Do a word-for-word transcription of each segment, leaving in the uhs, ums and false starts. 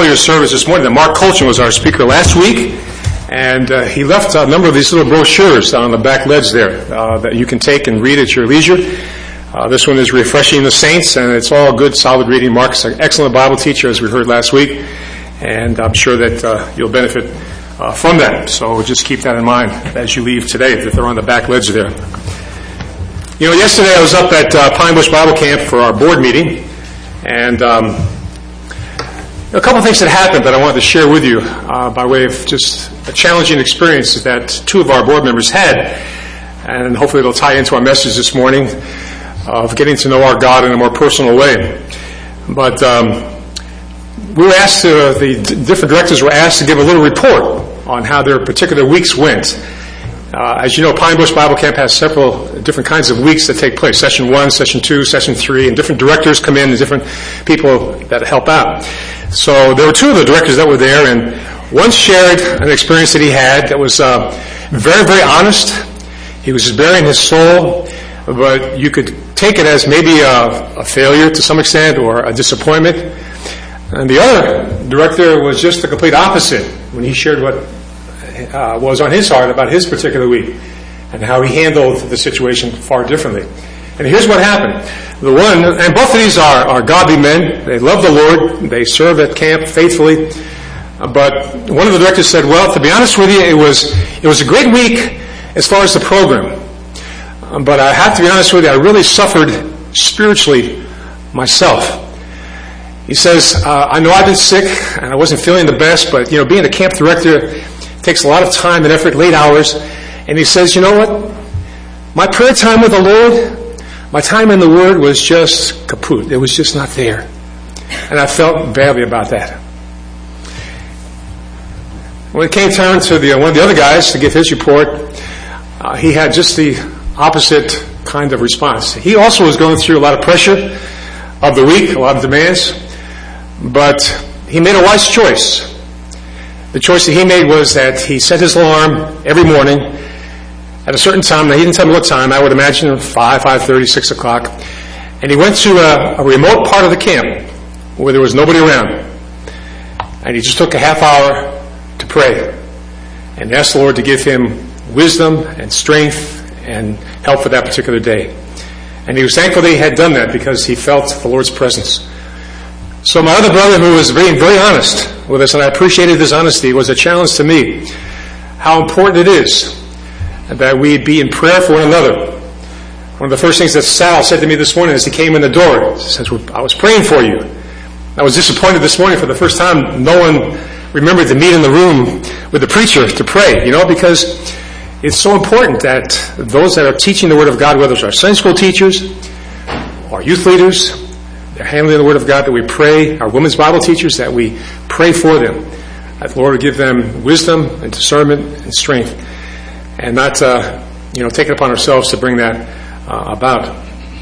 earlier service this morning that Mark Colchin was our speaker last week, and uh, he left a number of these little brochures on the back ledge there uh, that you can take and read at your leisure. Uh, this one is Refreshing the Saints, and it's all good, solid reading. Mark's an excellent Bible teacher, as we heard last week, and I'm sure that uh, you'll benefit uh, from that. So just keep that in mind as you leave today, that they're on the back ledge there. You know, yesterday I was up at uh, Pine Bush Bible Camp for our board meeting, and um, a couple of things that happened that I wanted to share with you uh, by way of just a challenging experience that two of our board members had, and hopefully it'll tie into our message this morning of getting to know our God in a more personal way. But um, we were asked to, the d- different directors were asked to give a little report on how their particular weeks went. Uh, as you know, Pine Bush Bible Camp has several different kinds of weeks that take place. Session one, session two, session three, and different directors come in and different people that help out. So there were two of the directors that were there, and one shared an experience that he had that was uh, very, very honest. He was bearing his soul, but you could take it as maybe a, a failure to some extent or a disappointment. And the other director was just the complete opposite when he shared what uh, was on his heart about his particular week and how he handled the situation far differently. And here's what happened. The one, and both of these are, are godly men. They love the Lord. They serve at camp faithfully. But one of the directors said, well, to be honest with you, it was it was a great week as far as the program. But I have to be honest with you, I really suffered spiritually myself. He says, uh, I know I've been sick and I wasn't feeling the best, but you know, being a camp director takes a lot of time and effort, late hours. And he says, you know what? My prayer time with the Lord, my time in the Word was just kaput. It was just not there. And I felt badly about that. When it came time to the, one of the other guys to give his report, uh, he had just the opposite kind of response. He also was going through a lot of pressure of the week, a lot of demands, but he made a wise choice. The choice that he made was that he set his alarm every morning at a certain time. Now, he didn't tell me what time. I would imagine five, five thirty, six o'clock. And he went to a, a remote part of the camp where there was nobody around. And he just took a half hour to pray and asked the Lord to give him wisdom and strength and help for that particular day. And he was thankful that he had done that because he felt the Lord's presence. So my other brother, who was being very honest with us, and I appreciated his honesty, was a challenge to me how important it is that we be in prayer for one another. One of the first things that Sal said to me this morning as he came in the door, he says, I was praying for you. I was disappointed this morning for the first time no one remembered to meet in the room with the preacher to pray, you know, because it's so important that those that are teaching the Word of God, whether it's our Sunday school teachers, our youth leaders, they're handling the Word of God, that we pray, our women's Bible teachers, that we pray for them, that the Lord will give them wisdom and discernment and strength, and not, uh, you know, take it upon ourselves to bring that uh, about.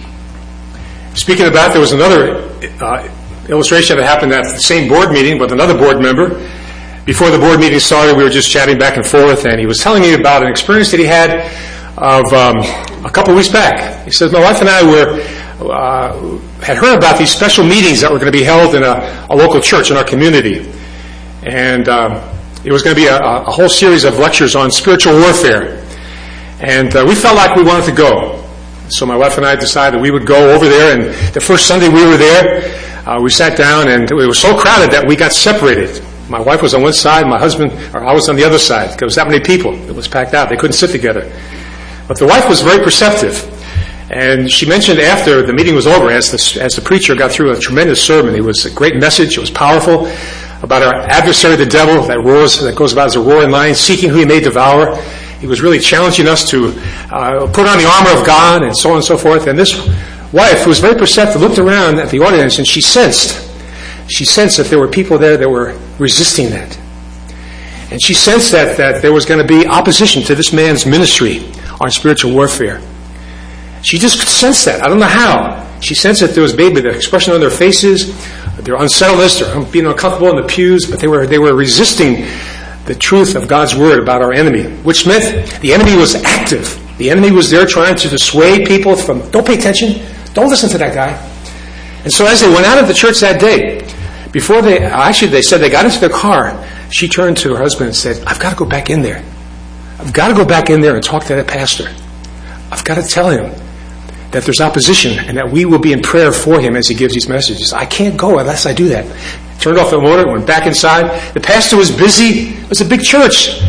Speaking of that, there was another uh, illustration that happened at the same board meeting with another board member. Before the board meeting started, we were just chatting back and forth, and he was telling me about an experience that he had of um, a couple of weeks back. He says, my wife and I were uh, had heard about these special meetings that were going to be held in a, a local church in our community. And um, it was going to be a, a whole series of lectures on spiritual warfare. And uh, we felt like we wanted to go. So my wife and I decided we would go over there, and the first Sunday we were there, uh, we sat down, and it was so crowded that we got separated. My wife was on one side, my husband, or I was on the other side. There was that many people. It was packed out. They couldn't sit together. But the wife was very perceptive. And she mentioned after the meeting was over, as the, as the preacher got through a tremendous sermon, it was a great message, it was powerful, about our adversary, the devil, that roars, that goes about as a roaring lion, seeking who he may devour. He was really challenging us to uh, put on the armor of God, and so on and so forth. And this wife, who was very perceptive, looked around at the audience, and she sensed, she sensed that there were people there that were resisting that. And she sensed that, that there was going to be opposition to this man's ministry on spiritual warfare. She just sensed that. I don't know how. She sensed that there was maybe the expression on their faces, their unsettledness, their being uncomfortable in the pews, but they were they were resisting the truth of God's word about our enemy, which meant the enemy was active. The enemy was there trying to dissuade people from, don't pay attention, don't listen to that guy. And so as they went out of the church that day, Before they, actually they said they got into their car, she turned to her husband and said, I've got to go back in there. I've got to go back in there and talk to that pastor. I've got to tell him that there's opposition and that we will be in prayer for him as he gives these messages. I can't go unless I do that. Turned off the motor, went back inside. The pastor was busy. It was a big church.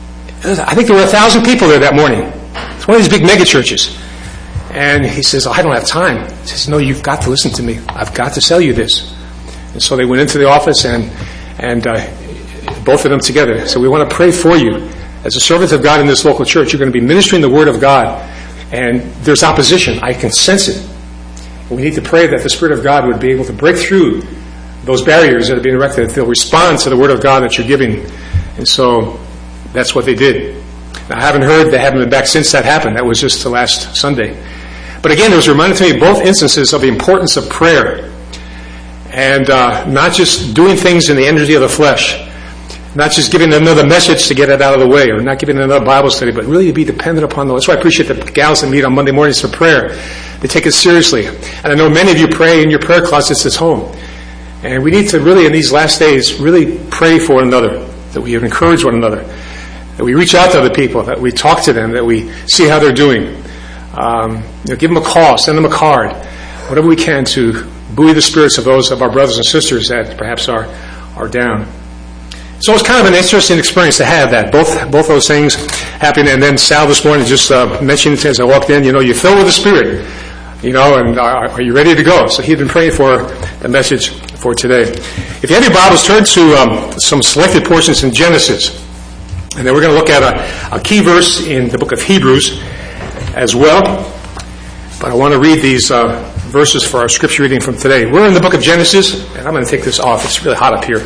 I think there were a thousand people there that morning. It's one of these big mega churches. And he says, oh, I don't have time. He says, no, you've got to listen to me. I've got to tell you this. And so they went into the office and and uh, both of them together. So we want to pray for you. As a servant of God in this local church, you're going to be ministering the Word of God. And there's opposition. I can sense it. And we need to pray that the Spirit of God would be able to break through those barriers that are being erected. They'll respond to the Word of God that you're giving. And so that's what they did. Now, I haven't heard, they haven't been back since that happened. That was just the last Sunday. But again, it was reminded to me both instances of the importance of prayer. And uh, not just doing things in the energy of the flesh. Not just giving another message to get it out of the way, or not giving another Bible study, but really to be dependent upon the Lord. That's why I appreciate the gals that meet on Monday mornings for prayer. They take it seriously. And I know many of you pray in your prayer closets at home. And we need to really, in these last days, really pray for one another, that we encourage one another, that we reach out to other people, that we talk to them, that we see how they're doing. Um, you know, give them a call, send them a card, whatever we can to buoy the spirits of those of our brothers and sisters that perhaps are are down. So it's kind of an interesting experience to have that, both both those things happening. And then Sal this morning just uh, mentioned as I walked in, you know, you're filled with the Spirit, you know, and are, are you ready to go? So he'd been praying for a message for today. If you have your Bibles, turn to um, some selected portions in Genesis. And then we're going to look at a, a key verse in the book of Hebrews as well. But I want to read these uh, verses for our scripture reading from today. We're in the book of Genesis, and I'm going to take this off. It's really hot up here.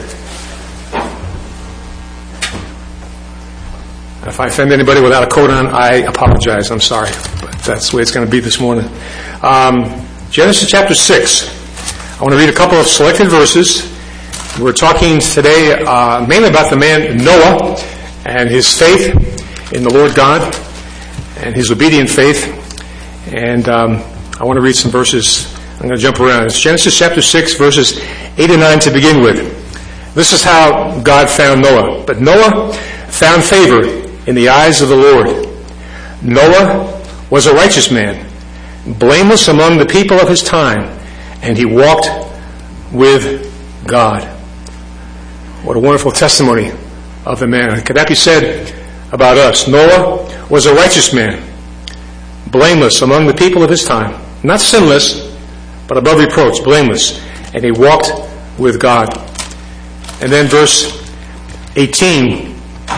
If I offend anybody without a coat on, I apologize. I'm sorry. But that's the way it's going to be this morning. Um, Genesis chapter six. I want to read a couple of selected verses. We're talking today uh, mainly about the man Noah and his faith in the Lord God and his obedient faith. And um, I want to read some verses. I'm going to jump around. It's Genesis chapter six, verses eight and nine to begin with. This is how God found Noah. But Noah found favor in the eyes of the Lord. Noah was a righteous man, blameless among the people of his time, and he walked with God. What a wonderful testimony of the man. Could that be said about us? Noah was a righteous man, blameless among the people of his time. Not sinless, but above reproach, blameless. And he walked with God. And then verse eighteen,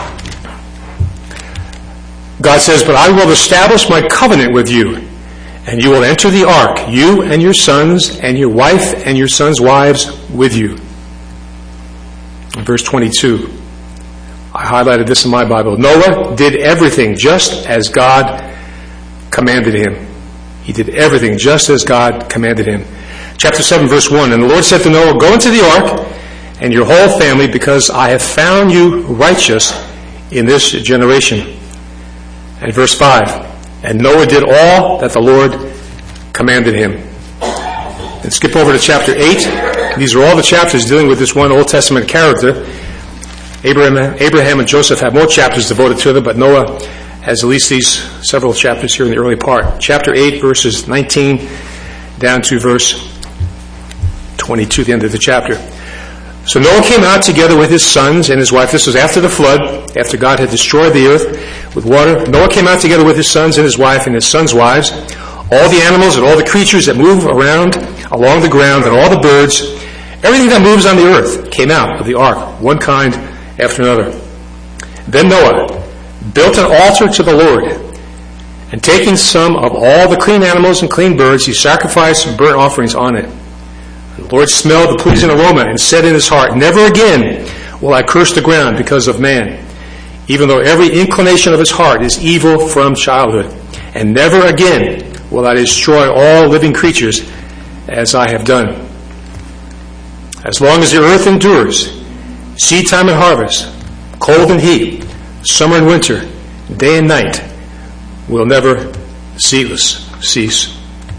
God says, but I will establish my covenant with you, and you will enter the ark, you and your sons, and your wife and your sons' wives with you. In verse twenty-two, I highlighted this in my Bible. Noah did everything just as God commanded him. He did everything just as God commanded him. Chapter seven, verse one, and the Lord said to Noah, go into the ark, and your whole family, because I have found you righteous in this generation. And verse five, and Noah did all that the Lord commanded him. And skip over to chapter eight. These are all the chapters dealing with this one Old Testament character. Abraham, Abraham and Joseph have more chapters devoted to them, but Noah has at least these several chapters here in the early part. Chapter eight, verses nineteen down to verse twenty-two, the end of the chapter. So Noah came out together with his sons and his wife. This was after the flood, after God had destroyed the earth with water. Noah came out together with his sons and his wife and his sons' wives, all the animals and all the creatures that move around along the ground and all the birds, everything that moves on the earth came out of the ark, one kind after another. Then Noah built an altar to the Lord, and taking some of all the clean animals and clean birds, he sacrificed some burnt offerings on it. The Lord smelled the pleasing aroma and said in his heart, never again will I curse the ground because of man, even though every inclination of his heart is evil from childhood. And never again will I destroy all living creatures as I have done. As long as the earth endures, seed time and harvest, cold and heat, summer and winter, day and night will never cease.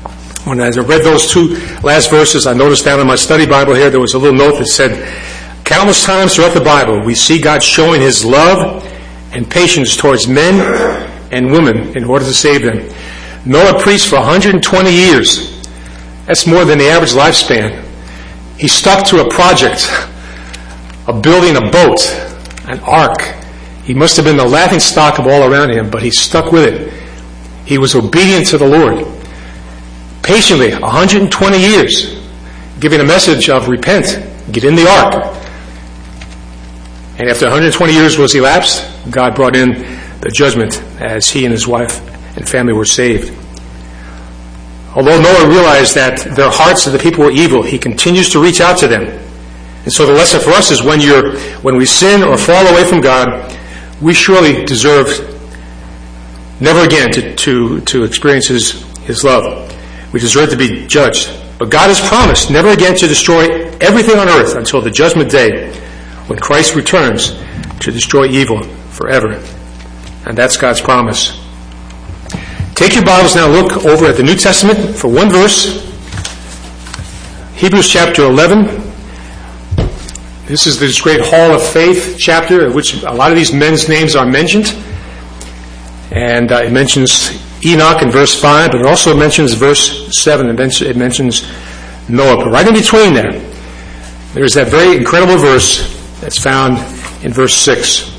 When I read those two last verses, I noticed down in my study Bible here, there was a little note that said, countless times throughout the Bible, we see God showing His love and patience towards men and women in order to save them. Noah preached for one hundred twenty years. That's more than the average lifespan. He stuck to a project of building a boat, an ark. He must have been the laughing stock of all around him, but he stuck with it. He was obedient to the Lord. Patiently, one hundred twenty years, giving a message of repent, get in the ark. And after one hundred twenty years was elapsed, God brought in the judgment as he and his wife and family were saved. Although Noah realized that their hearts of the people were evil, he continues to reach out to them. And so the lesson for us is when you're, when we sin or fall away from God, we surely deserve never again to, to, to experience his, his love. We deserve to be judged. But God has promised never again to destroy everything on earth until the judgment day when Christ returns to destroy evil forever. And that's God's promise. Take your Bibles now, look over at the New Testament for one verse. Hebrews chapter eleven. This is this great Hall of Faith chapter in which a lot of these men's names are mentioned. And uh, it mentions Enoch in verse five, but it also mentions verse seven. It mentions Noah. But right in between there, there's that very incredible verse that's found in verse six.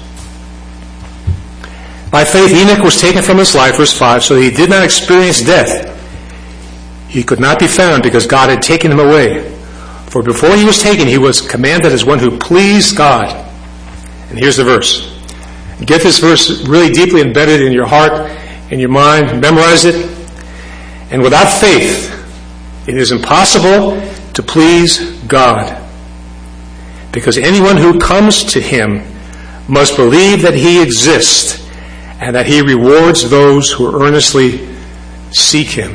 By faith, Enoch was taken from his life, verse five, so that he did not experience death. He could not be found because God had taken him away. For before he was taken, he was commanded as one who pleased God. And here's the verse. Get this verse really deeply embedded in your heart, in your mind. Memorize it. And without faith, it is impossible to please God. Because anyone who comes to him must believe that he exists and that he rewards those who earnestly seek him.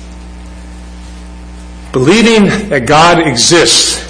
Believing that God exists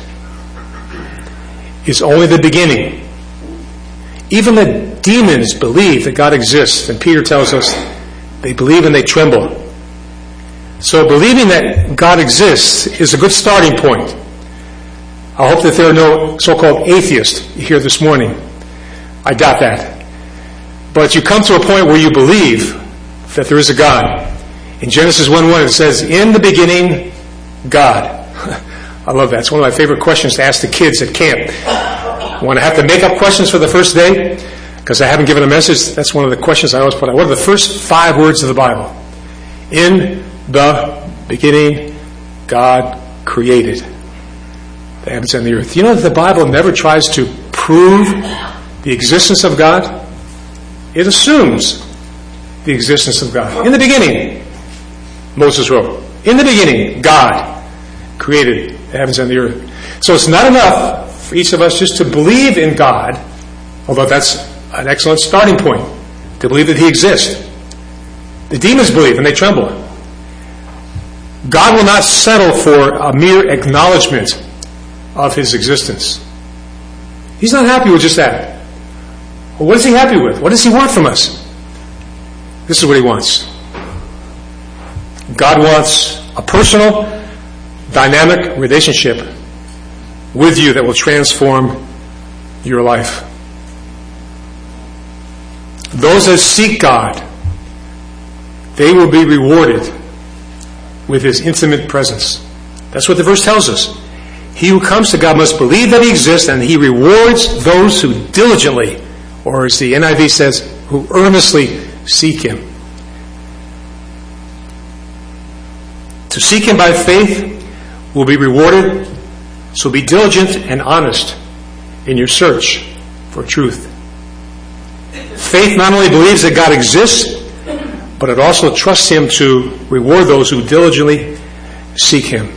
is only the beginning. Even the demons believe that God exists, and Peter tells us they believe and they tremble. So believing that God exists is a good starting point. I hope that there are no so-called atheists here this morning. I doubt that. But you come to a point where you believe that there is a God. In Genesis one one it says, in the beginning, God. I love that. It's one of my favorite questions to ask the kids at camp. When I have to make up questions for the first day, because I haven't given a message, that's one of the questions I always put out. What are the first five words of the Bible? In the beginning, God created the heavens and the earth. You know that the Bible never tries to prove the existence of God? It assumes the existence of God. In the beginning, Moses wrote, in the beginning, God created the heavens and the earth. So it's not enough for each of us just to believe in God, although that's an excellent starting point, to believe that he exists. The demons believe and they tremble. God will not settle for a mere acknowledgement of his existence. He's not happy with just that. Well, what is he happy with? What does he want from us? This is what he wants. God wants a personal, dynamic relationship with you that will transform your life. Those that seek God, they will be rewarded with his intimate presence. That's what the verse tells us. He who comes to God must believe that he exists, and he rewards those who diligently, or as the N I V says, who earnestly seek him. To seek him by faith will be rewarded, so be diligent and honest in your search for truth. Faith not only believes that God exists, but it also trusts him to reward those who diligently seek him.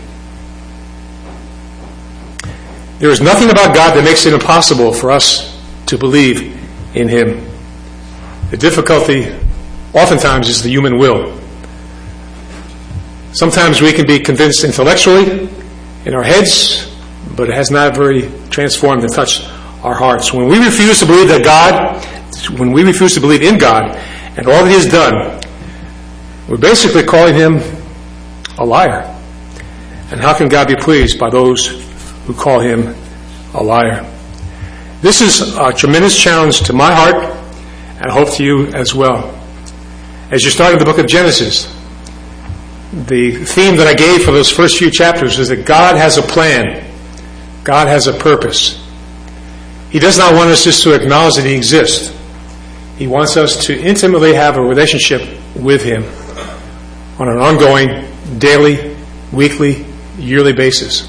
There is nothing about God that makes it impossible for us to believe in him. The difficulty oftentimes is the human will. Sometimes we can be convinced intellectually in our heads, but it has not very transformed and touched our hearts. When we refuse to believe that God, when we refuse to believe in God and all that he has done, we're basically calling him a liar. And how can God be pleased by those who call him a liar? This is a tremendous challenge to my heart, and I hope to you as well. As you start in the book of Genesis, the theme that I gave for those first few chapters is that God has a plan. God has a purpose. He does not want us just to acknowledge that he exists. He wants us to intimately have a relationship with him on an ongoing, daily, weekly, yearly basis.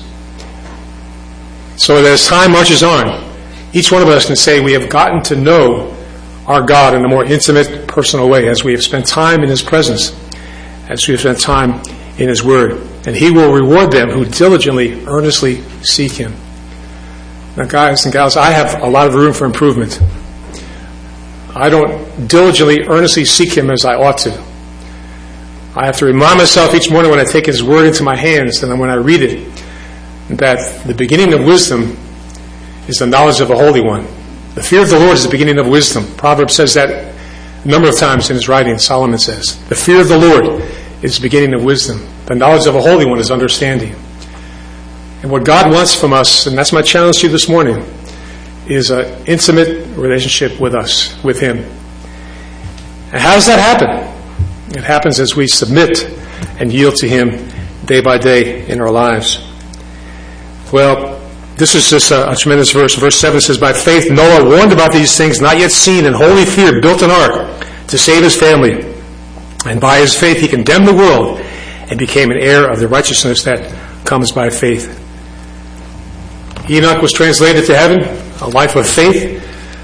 So that as time marches on, each one of us can say we have gotten to know our God in a more intimate, personal way as we have spent time in his presence, as we have spent time in his word. And he will reward them who diligently, earnestly seek him. Now, guys and gals, I have a lot of room for improvement. I don't diligently, earnestly seek him as I ought to. I have to remind myself each morning when I take his word into my hands and when I read it that the beginning of wisdom is the knowledge of the Holy One. The fear of the Lord is the beginning of wisdom. Proverbs says that a number of times in his writing. Solomon says, the fear of the Lord is the beginning of wisdom. The knowledge of the Holy One is understanding. And what God wants from us, and that's my challenge to you this morning, is an intimate relationship with us, with him. And how does that happen? It happens as we submit and yield to him day by day in our lives. Well, this is just a, a tremendous verse. Verse seven says, by faith Noah, warned about these things not yet seen, in holy fear built an ark to save his family. And by his faith he condemned the world and became an heir of the righteousness that comes by faith. Enoch was translated to heaven, a life of faith.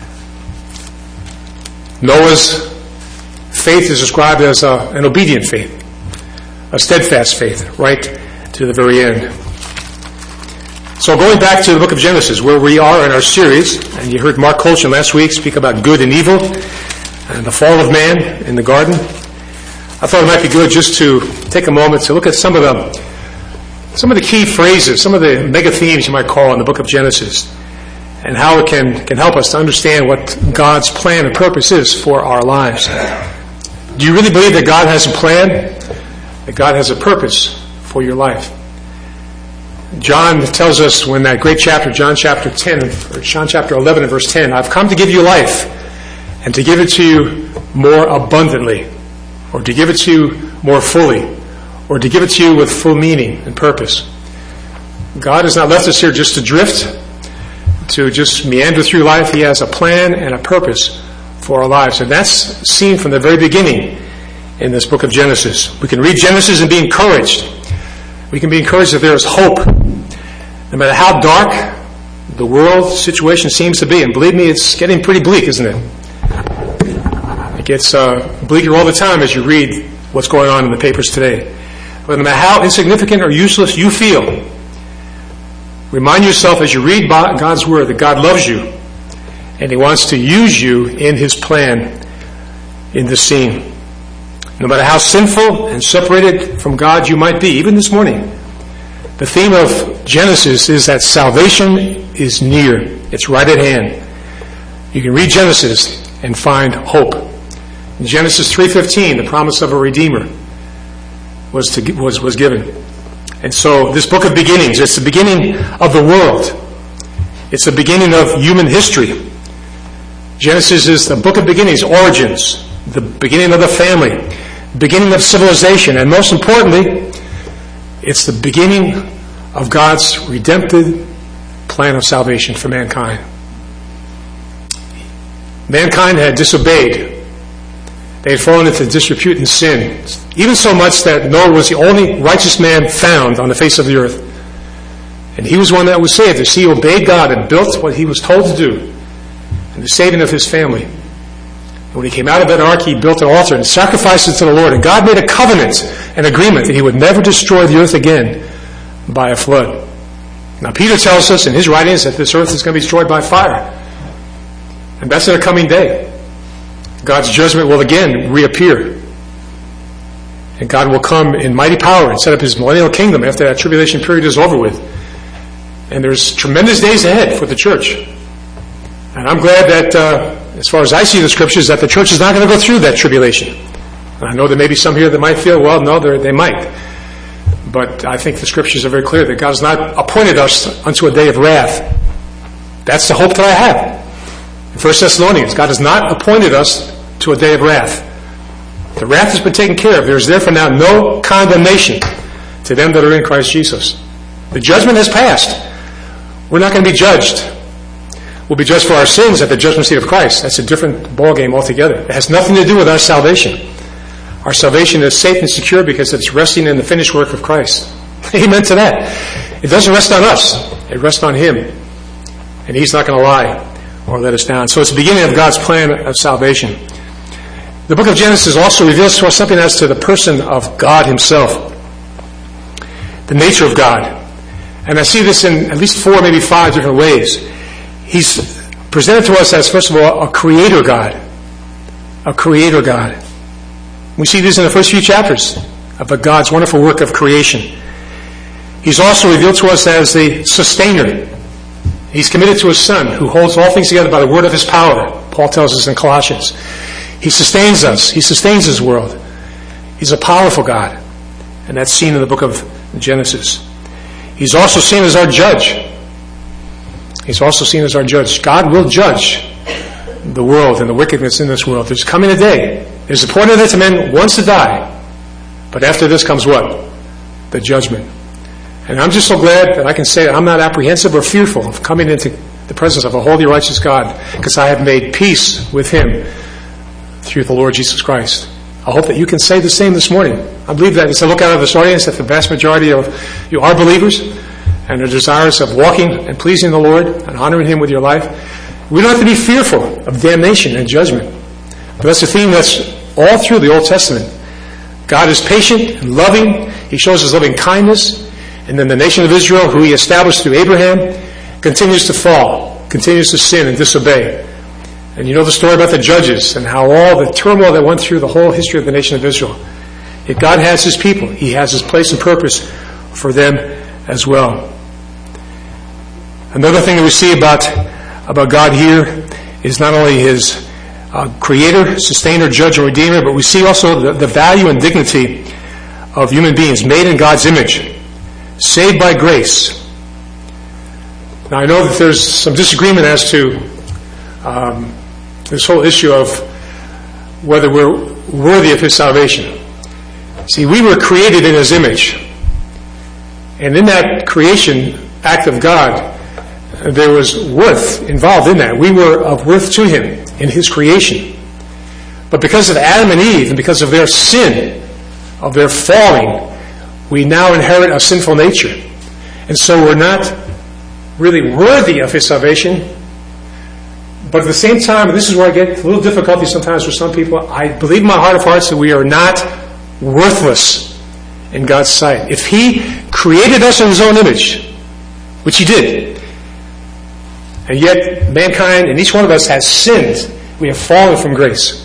Noah's faith is described as a, an obedient faith, a steadfast faith, right to the very end. So going back to the book of Genesis, where we are in our series, and you heard Mark Colchin last week speak about good and evil and the fall of man in the garden, I thought it might be good just to take a moment to look at some of the some of the key phrases, some of the mega themes you might call in the book of Genesis, and how it can, can help us to understand what God's plan and purpose is for our lives. Do you really believe that God has a plan? That God has a purpose for your life? John tells us when that great chapter, John chapter ten, or John chapter eleven and verse ten, I've come to give you life, and to give it to you more abundantly, or to give it to you more fully, or to give it to you with full meaning and purpose. God has not left us here just to drift, to just meander through life. He has a plan and a purpose for our lives. And that's seen from the very beginning in this book of Genesis. We can read Genesis and be encouraged. We can be encouraged that there is hope. No matter how dark the world situation seems to be, and believe me, it's getting pretty bleak, isn't it? It gets uh, bleaker all the time as you read what's going on in the papers today. But no matter how insignificant or useless you feel, remind yourself as you read God's word that God loves you and he wants to use you in his plan in this scene. No matter how sinful and separated from God you might be, even this morning, the theme of Genesis is that salvation is near. It's right at hand. You can read Genesis and find hope. In Genesis three fifteen, the promise of a Redeemer was to, was, was given. And so this book of beginnings, it's the beginning of the world. It's the beginning of human history. Genesis is the book of beginnings, origins, the beginning of the family, beginning of civilization, and most importantly, it's the beginning of God's redemptive plan of salvation for mankind. Mankind had disobeyed. They had fallen into disrepute and sin, even so much that Noah was the only righteous man found on the face of the earth. And he was one that was saved as he obeyed God and built what he was told to do, and the saving of his family. And when he came out of that ark, he built an altar and sacrificed it to the Lord. And God made a covenant, an agreement, that he would never destroy the earth again by a flood. Now Peter tells us in his writings that this earth is going to be destroyed by fire. And that's in a coming day. God's judgment will again reappear. And God will come in mighty power and set up his millennial kingdom after that tribulation period is over with. And there's tremendous days ahead for the church. And I'm glad that, uh, as far as I see the scriptures, that the church is not going to go through that tribulation. And I know there may be some here that might feel, well, no, they might. But I think the scriptures are very clear that God has not appointed us unto a day of wrath. That's the hope that I have. In First Thessalonians, God has not appointed us to a day of wrath. The wrath has been taken care of. There is therefore now no condemnation to them that are in Christ Jesus. The judgment has passed. We're not going to be judged. We'll be judged for our sins at the judgment seat of Christ. That's a different ballgame altogether. It has nothing to do with our salvation. Our salvation is safe and secure because it's resting in the finished work of Christ. Amen to that. It doesn't rest on us. It rests on Him. And He's not going to lie or let us down. So it's the beginning of God's plan of salvation. The book of Genesis also reveals to us something as to the person of God Himself. The nature of God. And I see this in at least four, maybe five different ways. He's presented to us as, first of all, a creator God. A creator God. We see this in the first few chapters of God's wonderful work of creation. He's also revealed to us as the sustainer. He's committed to His Son, who holds all things together by the word of His power, Paul tells us in Colossians. He sustains us. He sustains His world. He's a powerful God. And that's seen in the book of Genesis. He's also seen as our judge. He's also seen as our judge. God will judge the world and the wickedness in this world. There's coming a day. There's appointed unto men once to die. But after this comes what? The judgment. And I'm just so glad that I can say I'm not apprehensive or fearful of coming into the presence of a holy, righteous God, because I have made peace with Him through the Lord Jesus Christ. I hope that you can say the same this morning. I believe that as I look out of this audience that the vast majority of you are believers and are desirous of walking and pleasing the Lord and honoring Him with your life. We don't have to be fearful of damnation and judgment. But that's a theme that's all through the Old Testament. God is patient and loving. He shows His loving kindness. And then the nation of Israel, who He established through Abraham, continues to fall, continues to sin and disobey. And you know the story about the judges and how all the turmoil that went through the whole history of the nation of Israel. Yet God has His people. He has His place and purpose for them as well. Another thing that we see about, about God here is not only His uh, creator, sustainer, judge, and redeemer, but we see also the, the value and dignity of human beings made in God's image, saved by grace. Now I know that there's some disagreement as to um, this whole issue of whether we're worthy of His salvation. See, we were created in His image. And in that creation act of God, there was worth involved in that. We were of worth to Him in His creation. But because of Adam and Eve, and because of their sin, of their falling, we now inherit a sinful nature. And so we're not really worthy of His salvation. But at the same time, and this is where I get a little difficulty sometimes for some people, I believe in my heart of hearts that we are not worthless in God's sight. If He created us in His own image, which He did, and yet mankind and each one of us has sinned, we have fallen from grace.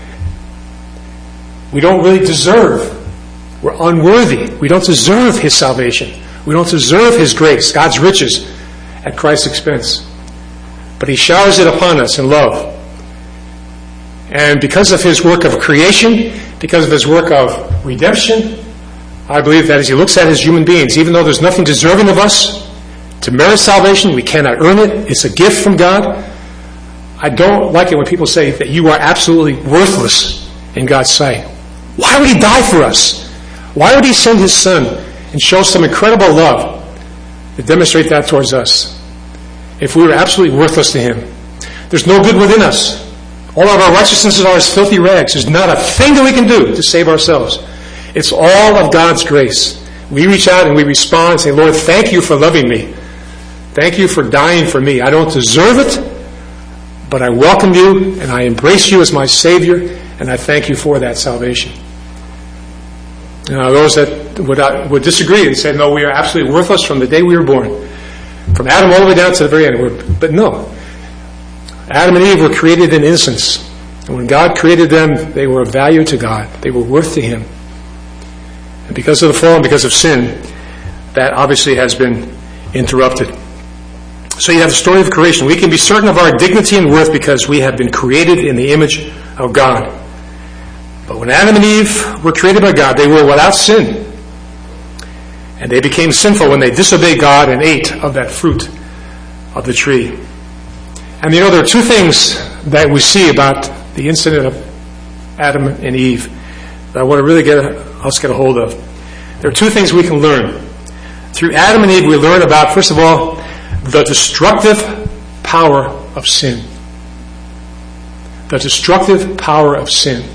We don't really deserve, we're unworthy. We don't deserve His salvation. We don't deserve His grace, God's riches, at Christ's expense. But He showers it upon us in love. And because of His work of creation, because of His work of redemption, I believe that as He looks at His human beings, even though there's nothing deserving of us to merit salvation, we cannot earn it, it's a gift from God. I don't like it when people say that you are absolutely worthless in God's sight. Why would He die for us? Why would He send His Son and show some incredible love to demonstrate that towards us if we were absolutely worthless to Him? There's no good within us. All of our righteousnesses are as filthy rags. There's not a thing that we can do to save ourselves. It's all of God's grace. We reach out and we respond and say, Lord, thank You for loving me. Thank You for dying for me. I don't deserve it, but I welcome You and I embrace You as my Savior, and I thank You for that salvation. Now, those that would, uh, would disagree and say, no, we are absolutely worthless from the day we were born. From Adam all the way down to the very end. We're, but no. Adam and Eve were created in innocence. And when God created them, they were of value to God. They were worth to Him. And because of the fall and because of sin, that obviously has been interrupted. So you have the story of creation. We can be certain of our dignity and worth because we have been created in the image of God. But when Adam and Eve were created by God, they were without sin. And they became sinful when they disobeyed God and ate of that fruit of the tree. And you know, there are two things that we see about the incident of Adam and Eve that I want to really get us get a hold of. There are two things we can learn. Through Adam and Eve, we learn about, first of all, the destructive power of sin. The destructive power of sin.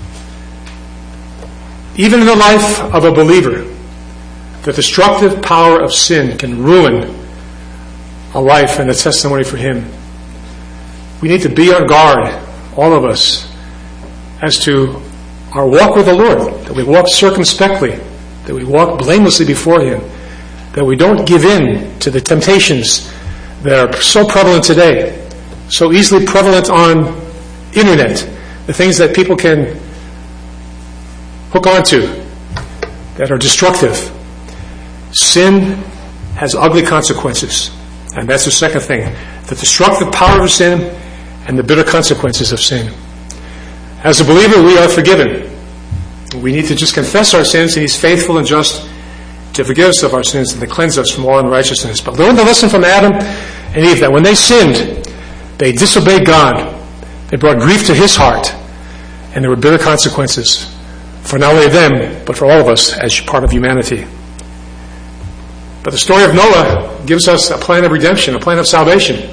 Even in the life of a believer, the destructive power of sin can ruin a life and a testimony for him. We need to be on guard, all of us, as to our walk with the Lord, that we walk circumspectly, that we walk blamelessly before Him, that we don't give in to the temptations that are so prevalent today, so easily prevalent on internet, the things that people can hook onto that are destructive. Sin has ugly consequences, and that's the second thing, the destructive power of sin and the bitter consequences of sin. As a believer, we are forgiven. We need to just confess our sins, and He's faithful and just to forgive us of our sins and to cleanse us from all unrighteousness. But learn the lesson from Adam and Eve that when they sinned, they disobeyed God. They brought grief to His heart, and there were bitter consequences for not only them, but for all of us as part of humanity. But the story of Noah gives us a plan of redemption, a plan of salvation.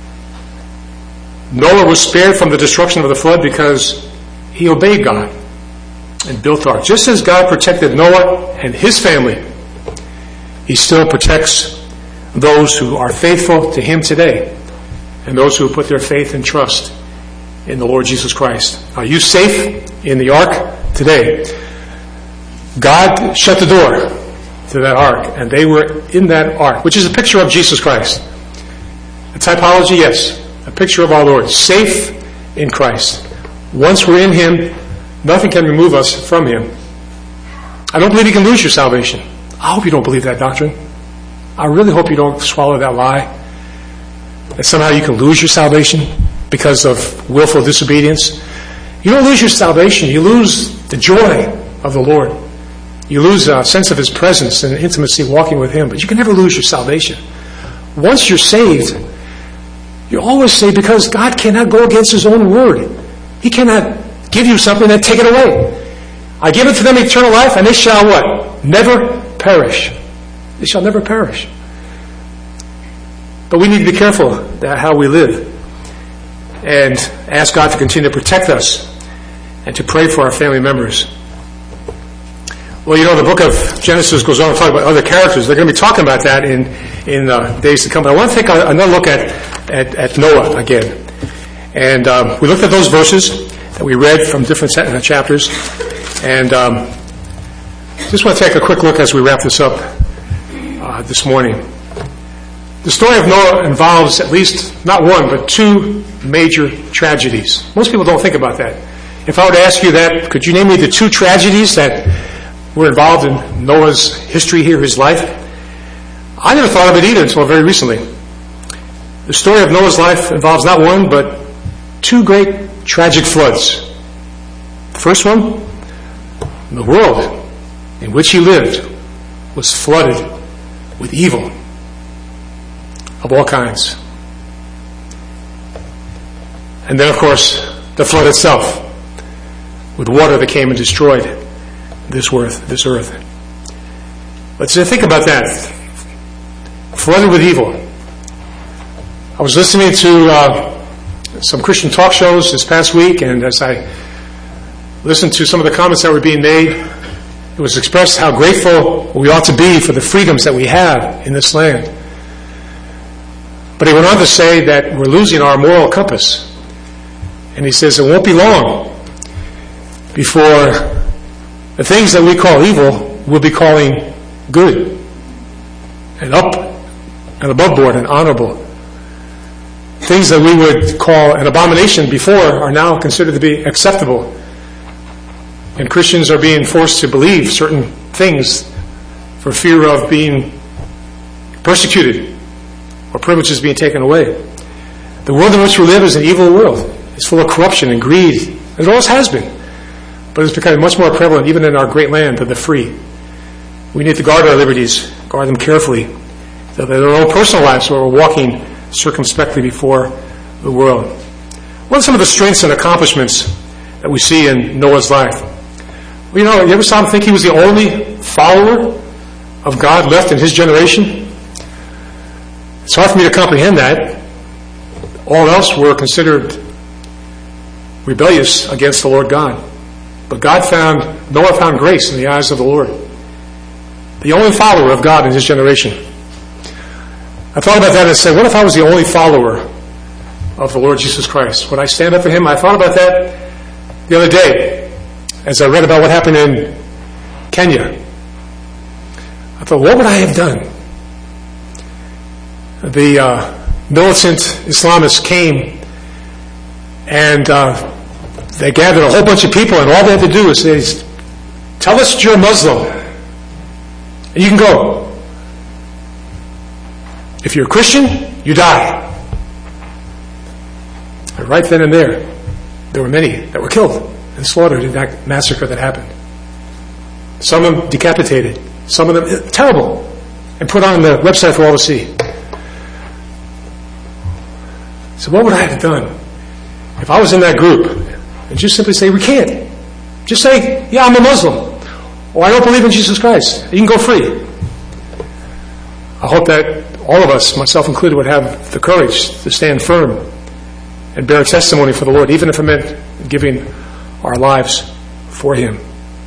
Noah was spared from the destruction of the flood because he obeyed God and built the ark. Just as God protected Noah and his family, He still protects those who are faithful to Him today and those who put their faith and trust in the Lord Jesus Christ. Are you safe in the ark today? God shut the door to that ark, and they were in that ark, which is a picture of Jesus Christ. A typology, yes. A picture of our Lord, safe in Christ. Once we're in Him, nothing can remove us from Him. I don't believe you can lose your salvation. I hope you don't believe that doctrine. I really hope you don't swallow that lie, that somehow you can lose your salvation because of willful disobedience. You don't lose your salvation. You lose the joy of the Lord. You lose a sense of His presence and intimacy walking with Him, but you can never lose your salvation. Once you're saved, you're always saved because God cannot go against His own word. He cannot give you something and take it away. I give it to them eternal life, and they shall what? Never perish. They shall never perish. But we need to be careful that how we live and ask God to continue to protect us and to pray for our family members. Well, you know, the book of Genesis goes on to talk about other characters. They're going to be talking about that in in uh, days to come. But I want to take a, another look at, at, at Noah again. And um, we looked at those verses that we read from different chapters. And um, just want to take a quick look as we wrap this up uh, this morning. The story of Noah involves at least not one, but two major tragedies. Most people don't think about that. If I were to ask you that, could you name me the two tragedies that were involved in Noah's history here, his life? I never thought of it either until very recently. The story of Noah's life involves not one, but two great tragic floods. The first one, the world in which he lived was flooded with evil of all kinds. And then, of course, the flood itself, with water that came and destroyed this earth. This earth. Let's think about that. Flooded with evil. I was listening to uh, some Christian talk shows this past week, and as I listened to some of the comments that were being made, it was expressed how grateful we ought to be for the freedoms that we have in this land. But he went on to say that we're losing our moral compass. And he says it won't be long before the things that we call evil we'll be calling good and up and above board and honorable. Things that we would call an abomination before are now considered to be acceptable. And Christians are being forced to believe certain things for fear of being persecuted or privileges being taken away. The world in which we live is an evil world. It's full of corruption and greed. It always has been. But it's becoming much more prevalent even in our great land of the free. We need to guard our liberties, guard them carefully, so that in our own personal lives we're walking circumspectly before the world. What are some of the strengths and accomplishments that we see in Noah's life? Well, you know, you ever saw him think he was the only follower of God left in his generation? It's hard for me to comprehend that. All else were considered rebellious against the Lord God. But God found, Noah found grace in the eyes of the Lord. The only follower of God in his generation. I thought about that and said, what if I was the only follower of the Lord Jesus Christ? Would I stand up for him? I thought about that the other day as I read about what happened in Kenya. I thought, what would I have done? The uh, militant Islamists came and uh, they gathered a whole bunch of people, and all they had to do is say, tell us you're a Muslim, and you can go. If you're a Christian, you die. And right then and there, there were many that were killed and slaughtered in that massacre that happened. Some of them decapitated, some of them terrible, and put on the website for all to see. So what would I have done if I was in that group and just simply say, we can't. Just say, yeah, I'm a Muslim, or I don't believe in Jesus Christ. You can go free. I hope that all of us, myself included, would have the courage to stand firm and bear testimony for the Lord, even if it meant giving our lives for him.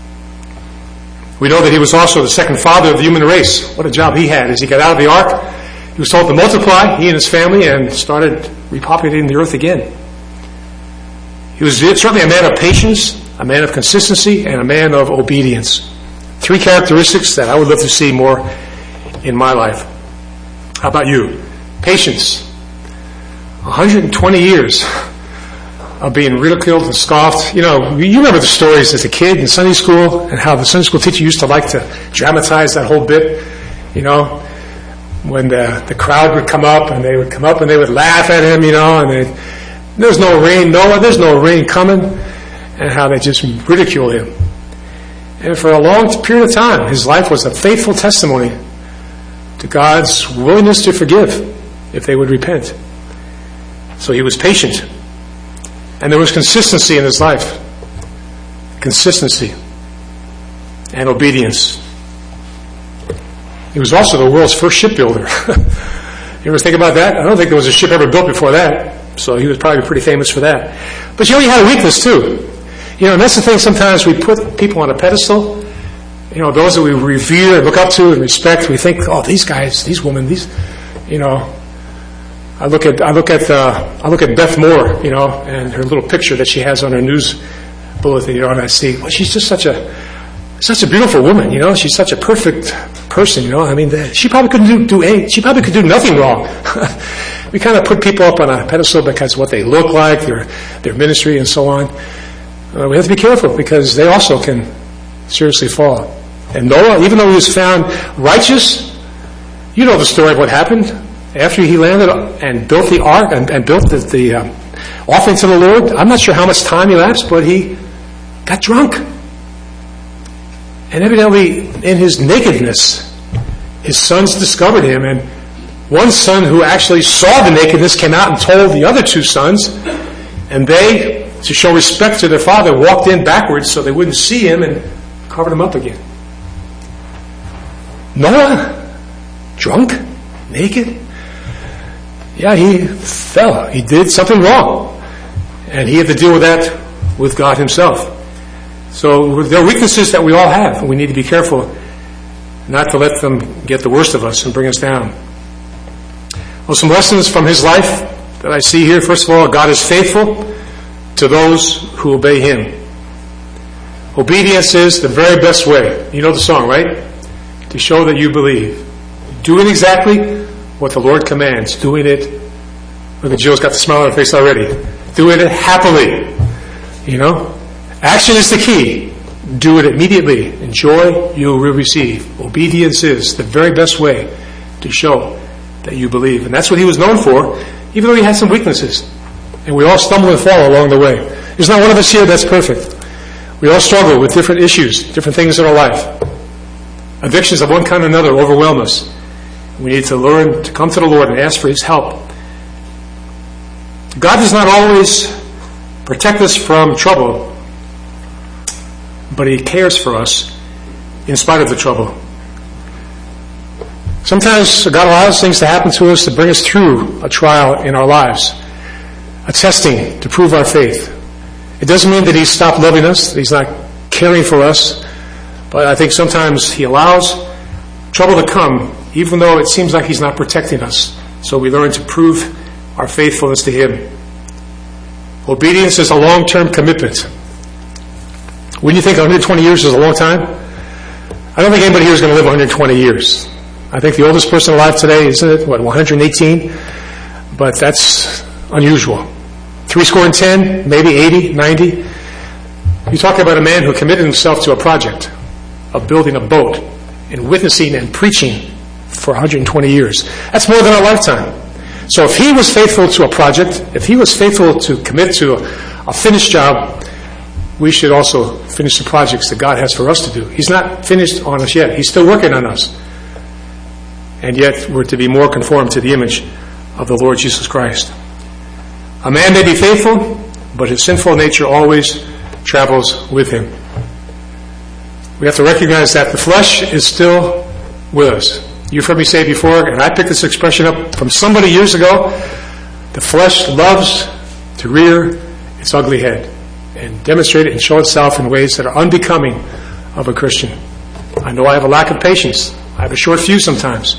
We know that he was also the second father of the human race. What a job he had. As he got out of the ark, he was told to multiply, he and his family, and started repopulating the earth again. He was certainly a man of patience, a man of consistency, and a man of obedience. Three characteristics that I would love to see more in my life. How about you? Patience. one hundred twenty years of being ridiculed and scoffed. You know, you remember the stories as a kid in Sunday school and how the Sunday school teacher used to like to dramatize that whole bit, you know, when the, the crowd would come up and they would come up and they would laugh at him, you know, and they'd, there's no rain, Noah, there's no rain coming, and how they just ridicule him. And for a long period of time, his life was a faithful testimony to God's willingness to forgive if they would repent. So he was patient. And there was consistency in his life. Consistency and obedience. He was also the world's first shipbuilder. You ever think about that? I don't think there was a ship ever built before that. So he was probably pretty famous for that. But you know, he had a weakness too. You know, and that's the thing, sometimes we put people on a pedestal. You know, those that we revere and look up to and respect, we think, oh, these guys, these women, these, you know, I look at, I look at, uh, I look at Beth Moore, you know, and her little picture that she has on her news bulletin, you know, and I see, well, she's just such a, such a beautiful woman, you know, she's such a perfect person, you know, I mean, the, she probably couldn't do, do any, she probably could do nothing wrong. We kind of put people up on a pedestal because of what they look like, their, their ministry and so on. Uh, we have to be careful because they also can seriously fall. And Noah, even though he was found righteous, you know the story of what happened. After he landed and built the ark and, and built the, the um, offering to the Lord, I'm not sure how much time elapsed, but he got drunk. And evidently, in his nakedness, his sons discovered him, and one son who actually saw the nakedness came out and told the other two sons, and they, to show respect to their father, walked in backwards so they wouldn't see him and covered him up again. Noah, drunk, naked. Yeah, he fell. He did something wrong. And he had to deal with that with God himself. So there are weaknesses that we all have, and we need to be careful not to let them get the worst of us and bring us down. Well, some lessons from his life that I see here. First of all, God is faithful to those who obey him. Obedience is the very best way. You know the song, right? To show that you believe. Doing exactly what the Lord commands. Doing it. Look at Jill's got the smile on her face already. Doing it happily. You know? Action is the key. Do it immediately. In joy you will receive. Obedience is the very best way to show that you believe. And that's what he was known for, even though he had some weaknesses. And we all stumble and fall along the way. There's not one of us here that's perfect. We all struggle with different issues, different things in our life. Addictions of one kind or another overwhelm us. We need to learn to come to the Lord and ask for His help. God does not always protect us from trouble, but He cares for us in spite of the trouble. Sometimes God allows things to happen to us to bring us through a trial in our lives, a testing to prove our faith. It doesn't mean that He's stopped loving us, that He's not caring for us, but I think sometimes He allows trouble to come, even though it seems like He's not protecting us. So we learn to prove our faithfulness to Him. Obedience is a long-term commitment. Wouldn't you think one hundred twenty years is a long time? I don't think anybody here is going to live one hundred twenty years. I think the oldest person alive today, isn't it, what, one hundred eighteen? But that's unusual. Three score and ten, maybe eighty, ninety. You talk about a man who committed himself to a project of building a boat and witnessing and preaching for one hundred twenty years. That's more than a lifetime. So if he was faithful to a project, if he was faithful to commit to a, a finished job, we should also finish the projects that God has for us to do. He's not finished on us yet. He's still working on us. And yet we're to be more conformed to the image of the Lord Jesus Christ. A man may be faithful, but his sinful nature always travels with him. We have to recognize that the flesh is still with us. You've heard me say before, and I picked this expression up from somebody years ago, the flesh loves to rear its ugly head and demonstrate it and show itself in ways that are unbecoming of a Christian. I know I have a lack of patience. I have a short fuse sometimes.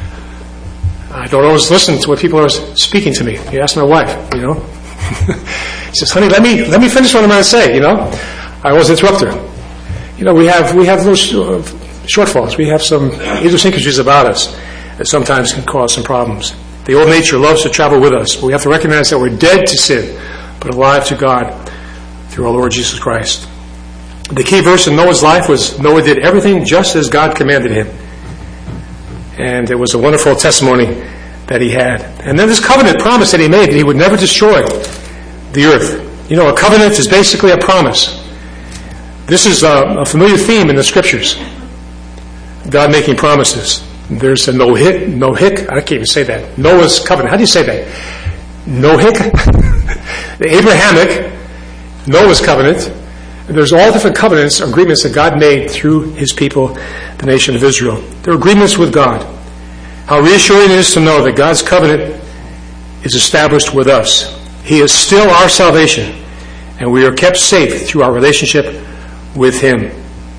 I don't always listen to what people are speaking to me. You ask my wife, you know. She says, honey, let me let me finish what I'm going to say, you know. I always interrupt her. You know, we have we have those shortfalls. We have some idiosyncrasies about us that sometimes can cause some problems. The old nature loves to travel with us, but we have to recognize that we're dead to sin, but alive to God through our Lord Jesus Christ. The key verse in Noah's life was Noah did everything just as God commanded him. And it was a wonderful testimony that he had. And then this covenant promise that he made that he would never destroy the earth. You know, a covenant is basically a promise. This is a, a familiar theme in the Scriptures. God making promises. There's a no-hic, no-hic, I can't even say that. Noah's covenant. How do you say that? No-hic? The Abrahamic, Noah's covenant. And there's all different covenants, agreements that God made through His people, the nation of Israel. They're agreements with God. How reassuring it is to know that God's covenant is established with us. He is still our salvation, and we are kept safe through our relationship with Him.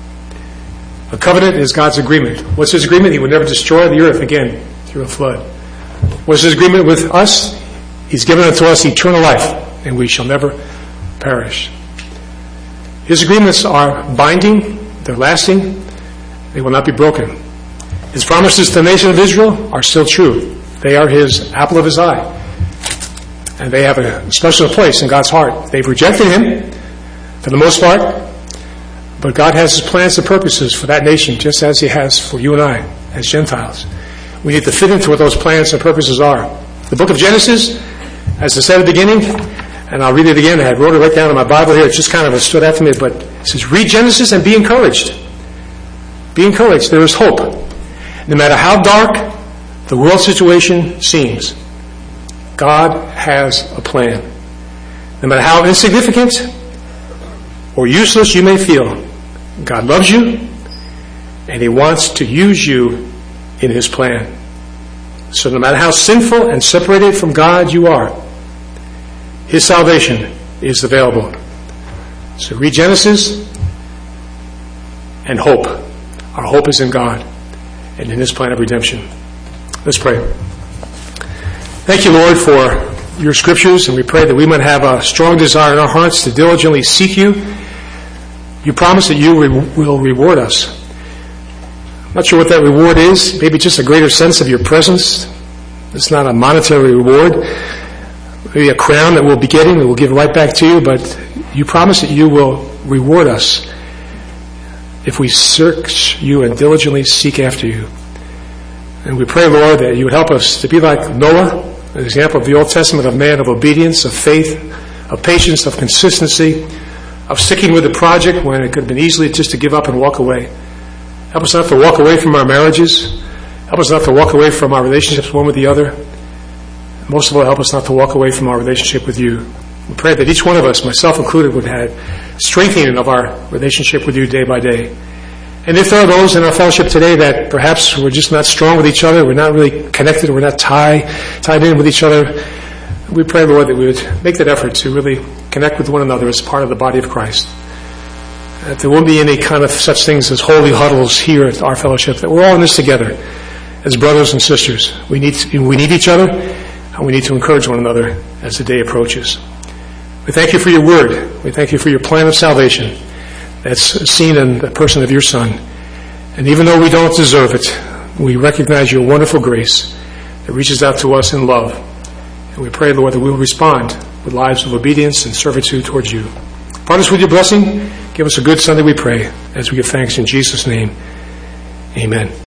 A covenant is God's agreement. What's His agreement? He would never destroy the earth again through a flood. What's His agreement with us? He's given unto us eternal life, and we shall never perish. His agreements are binding, they're lasting, they will not be broken. His promises to the nation of Israel are still true. They are His apple of His eye. And they have a special place in God's heart. They've rejected Him, for the most part, but God has His plans and purposes for that nation, just as He has for you and I, as Gentiles. We need to fit into what those plans and purposes are. The book of Genesis, as I said at the beginning, and I'll read it again. I wrote it right down in my Bible here. It just kind of stood out to me. But it says, read Genesis and be encouraged. Be encouraged. There is hope. No matter how dark the world situation seems, God has a plan. No matter how insignificant or useless you may feel, God loves you and He wants to use you in His plan. So no matter how sinful and separated from God you are, His salvation is available. So read Genesis and hope. Our hope is in God and in His plan of redemption. Let's pray. Thank you, Lord, for your Scriptures, and we pray that we might have a strong desire in our hearts to diligently seek you. You promise that you re- will reward us. I'm not sure what that reward is. Maybe just a greater sense of your presence. It's not a monetary reward. Maybe a crown that we'll be getting that we'll give right back to you, but you promise that you will reward us if we search you and diligently seek after you. And we pray, Lord, that you would help us to be like Noah, an example of the Old Testament, of man of obedience, of faith, of patience, of consistency, of sticking with the project when it could have been easily just to give up and walk away. Help us not to walk away from our marriages. Help us not to walk away from our relationships one with the other. Most of all, help us not to walk away from our relationship with you. We pray that each one of us, myself included, would have strengthening of our relationship with you day by day. And if there are those in our fellowship today that perhaps we're just not strong with each other, we're not really connected, we're not tie, tied in with each other, we pray, Lord, that we would make that effort to really connect with one another as part of the body of Christ. That there won't be any kind of such things as holy huddles here at our fellowship, that we're all in this together as brothers and sisters. We need, we need each other, and we need to encourage one another as the day approaches. We thank you for your word. We thank you for your plan of salvation that's seen in the person of your Son. And even though we don't deserve it, we recognize your wonderful grace that reaches out to us in love. And we pray, Lord, that we will respond with lives of obedience and servitude towards you. Part us with your blessing. Give us a good Sunday, we pray, as we give thanks in Jesus' name. Amen.